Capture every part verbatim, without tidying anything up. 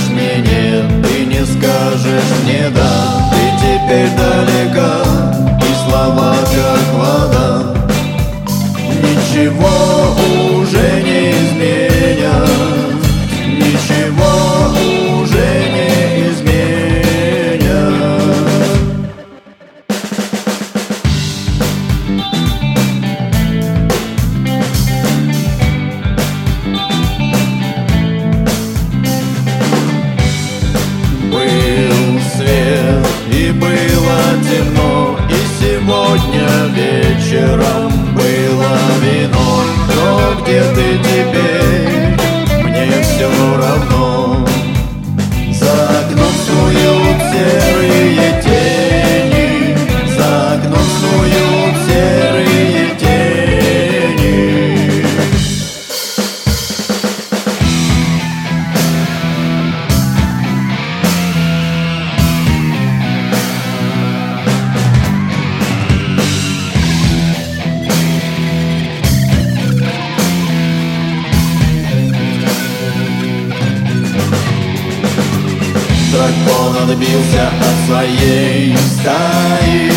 скажешь мне нет, ты не скажешь мне да. Ты теперь далека, и слова как вода ничего уже не изменят, ничего уже не изменят. Был свет и было темно, и сегодня вечером было вино. Но где ты теперь? Мне все равно. За окном снуют серые тени, за окном снуют серые тени. Дракон отбился от своей стаи,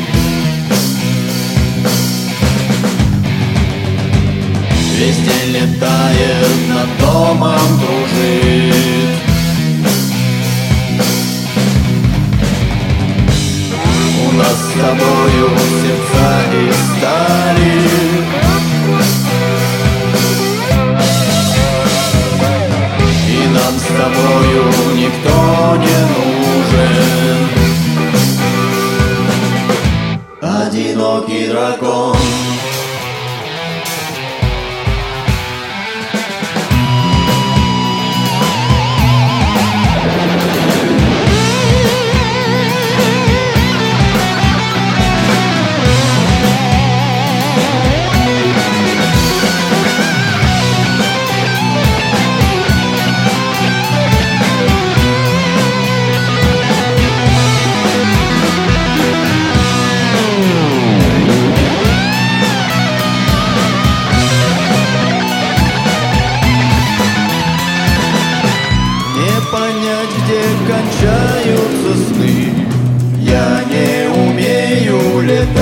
весь день летает, над домом кружит. У нас с тобою сердца из стали, и нам с тобою никто не нужен. Одинокий дракон. Понять, где кончаются сны, я не умею летать,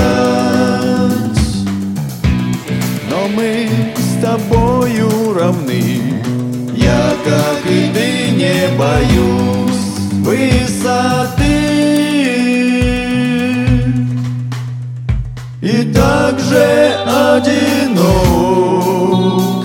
но мы с тобою равны. Я, как и ты, не боюсь высоты, и так же одинок.